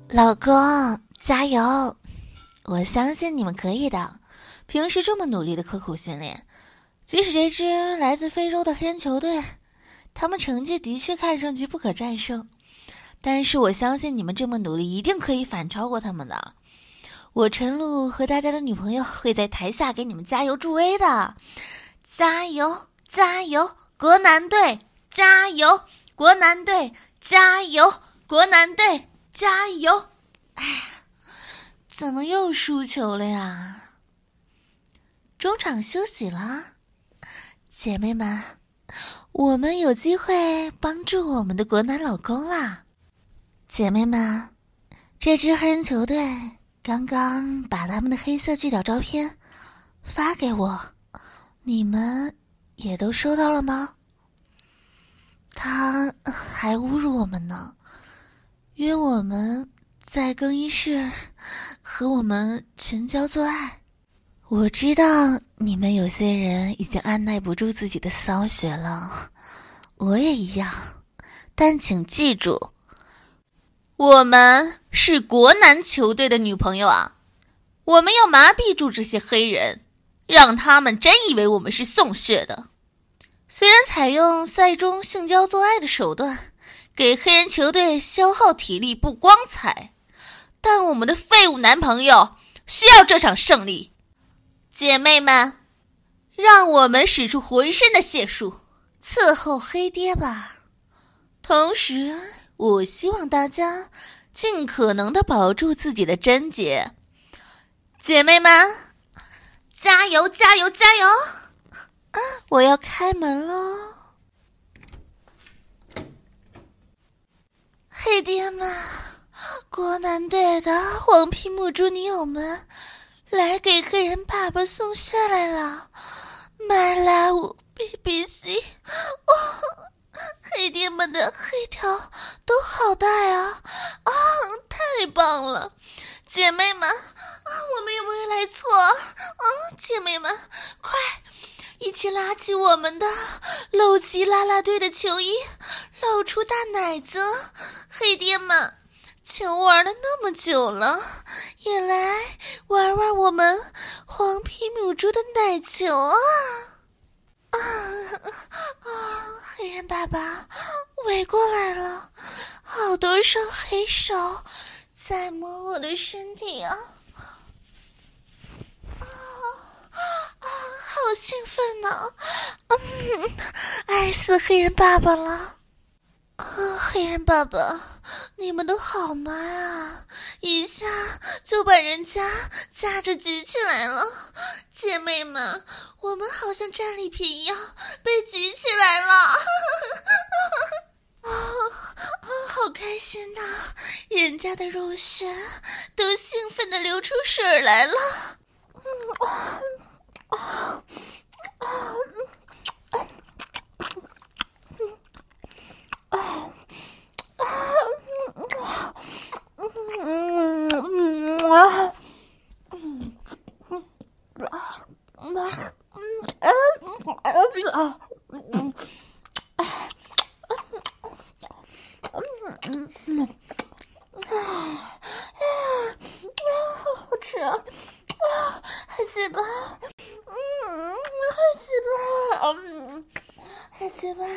老公，加油！我相信你们可以的。平时这么努力的刻苦训练，即使这支来自非洲的黑人球队，他们成绩的确看上去不可战胜，但是我相信你们这么努力，一定可以反超过他们的。我陈露和大家的女朋友会在台下给你们加油助威的。加油，加油，国男队！加油，国男队！加油，国男队！加油！哎呀，怎么又输球了呀？中场休息了，姐妹们，我们有机会帮助我们的国男老公啦！姐妹们，这支黑人球队刚刚把他们的黑色巨屌照片发给我，你们也都收到了吗？他还侮辱我们呢，约我们在更衣室和我们群交做爱。我知道你们有些人已经按耐不住自己的骚穴了，我也一样，但请记住，我们是国男球队的女朋友啊，我们要麻痹住这些黑人，让他们真以为我们是送血的。虽然采用赛中性交做爱的手段给黑人球队消耗体力不光彩，但我们的废物男朋友需要这场胜利。姐妹们，让我们使出浑身的解数伺候黑爹吧。同时，我希望大家尽可能地保住自己的贞洁。姐妹们，加油加油加油！我要开门喽。黑爹们，国男队的黄皮母猪女友们来给黑人爸爸送血来了，买来我 BBC， 黑爹们的黑条都好大呀！太棒了！姐妹们，我们有没有来错？姐妹们，快！一起拉起我们的露脐啦啦队的球衣，露出大奶子。黑爹们，球玩了那么久了，也来玩玩我们黄皮母猪的奶球啊！黑人爸爸围过来了，好多双黑手在摸我的身体啊！好兴奋呢！爱死黑人爸爸了！黑人爸爸，你们都好吗啊？一下就把人家夹着举起来了，姐妹们，我们好像战利品一样被举起来了！好开心呐！人家的肉血都兴奋地流出水来了。好吃啊！还行吧，还行吧，还行吧，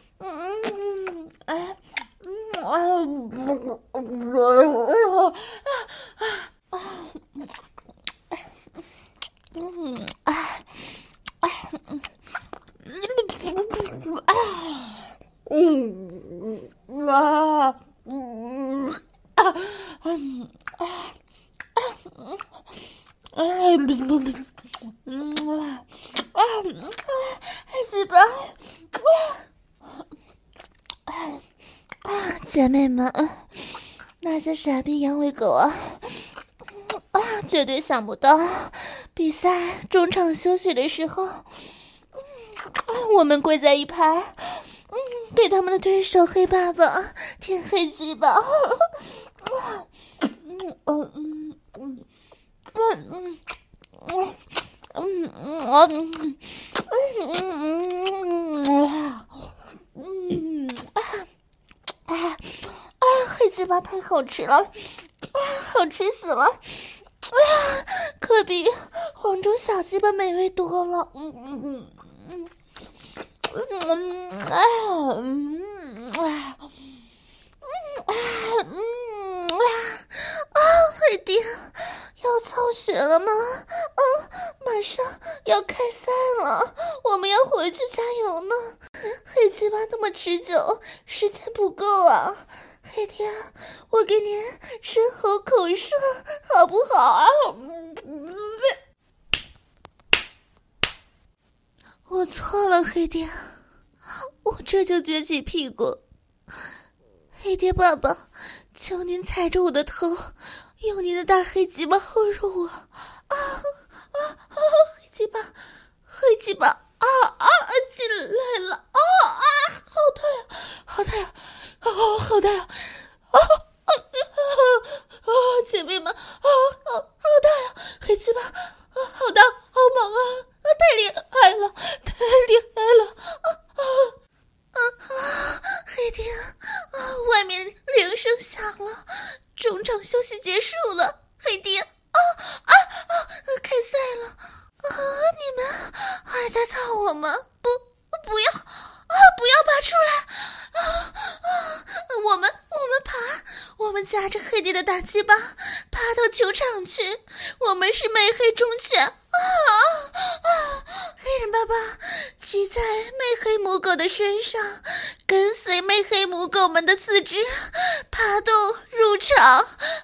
还行吧，姐妹们，那些傻逼阳痿狗啊，绝对想不到比赛中场休息的时候，我们跪在一排，给他们的对手黑爸爸舔黑鸡巴。黑鸡巴太好好吃了，好吃死了，可比黄种小鸡巴美味多了。黑爹要操血了吗？马上要开赛了，我们要回去加油呢。黑鸡巴那么持久，时间不够啊。黑爹，我给您深喉口舌好不好啊？我错了，黑爹，我这就撅起屁股。黑爹爸爸，求您踩着我的头，用您的大黑鸡巴后入我。黑鸡巴，黑鸡巴，进来了，好痛呀，好痛呀，好痛呀，姐妹们，好大呀，黑鸡巴，好大，好猛啊，太厉害了，太厉害了，黑爹，外面铃声响了，中场休息结束了，黑爹，开赛了，你们还在操我吗？不要，不要拔出来，我们爬，我们夹着黑爹的大鸡巴爬到球场去，我们是媚黑忠犬，黑人爸爸骑在媚黑母狗的身上，跟随媚黑母狗们的四肢爬动入场，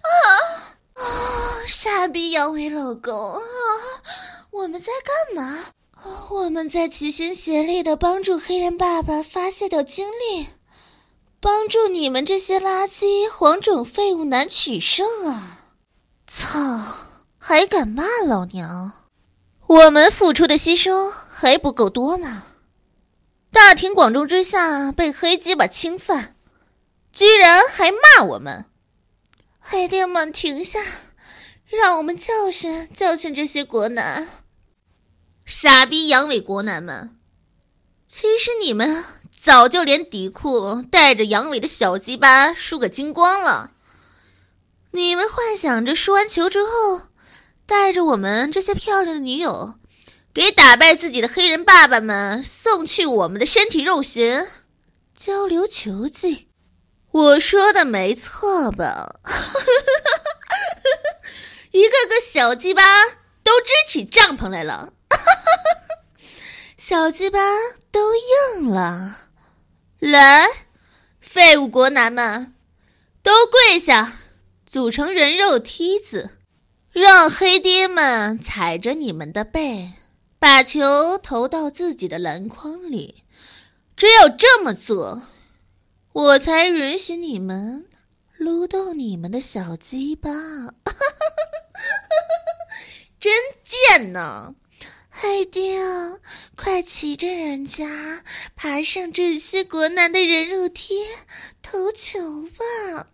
傻逼阳痿老公，我们在干嘛？我们在齐心协力地帮助黑人爸爸发泄掉精力，帮助你们这些垃圾黄种废物男取胜啊！操，还敢骂老娘？我们付出的牺牲还不够多吗？大庭广众之下被黑鸡巴侵犯，居然还骂我们！黑爹们停下，让我们教训教训这些国男。傻逼阳痿国男们，其实你们早就连底裤带着阳痿的小鸡巴输个精光了。你们幻想着输完球之后，带着我们这些漂亮的女友，给打败自己的黑人爸爸们送去我们的身体肉穴，交流球技。我说的没错吧？一个个小鸡巴都支起帐篷来了。小鸡巴都硬了，来，废物国男们，都跪下，组成人肉梯子，让黑爹们踩着你们的背，把球投到自己的篮筐里。只有这么做，我才允许你们撸动你们的小鸡巴。真贱呢！黑爹，快骑着人家爬上这些国男的人肉梯投球吧！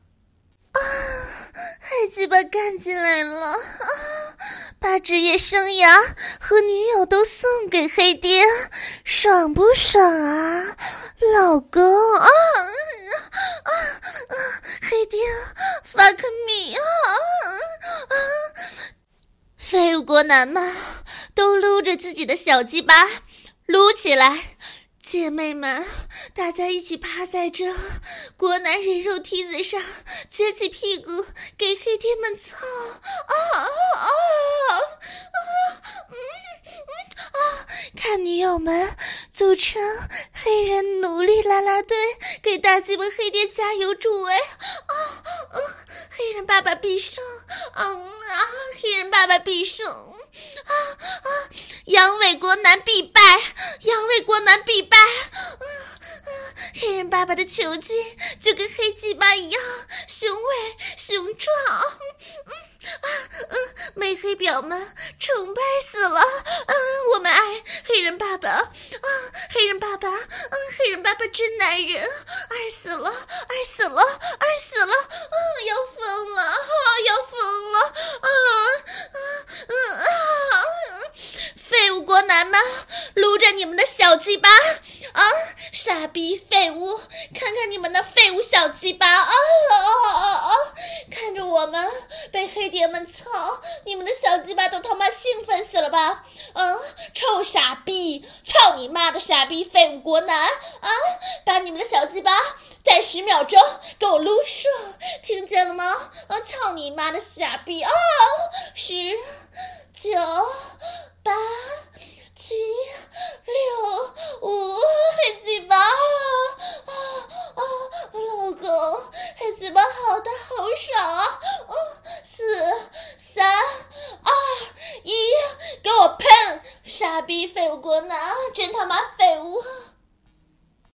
黑鸡巴干进来了！把职业生涯和女友都送给黑爹，爽不爽啊，老公？黑爹 ，fuck me 废物国男们都撸着自己的小鸡巴，撸起来！姐妹们，大家一起趴在这国男人肉梯子上，撅起屁股给黑爹们操！看女友们组成黑人奴隶啦啦队，给大鸡巴黑爹加油助威！黑人爸爸必胜！黑人爸爸必胜！阳痿国男必败！阳痿国男必败！黑人爸爸的球技就跟黑鸡巴一样雄伟雄壮！美黑表们崇拜死了！我们爱黑人爸爸！黑人爸爸！黑人爸爸真男人！爱死了！爱死了！爱死了！要疯了！要疯了！废物国男们，撸着你们的小鸡巴！傻逼废物，看看你们的废物小鸡巴！ 被黑蝶们操，你们的小鸡巴都他妈兴奋死了吧？臭傻逼，操你妈的傻逼废物国男啊！把你们的小鸡巴在10秒钟给我撸射，听见了吗？操你妈的傻逼啊！10、9、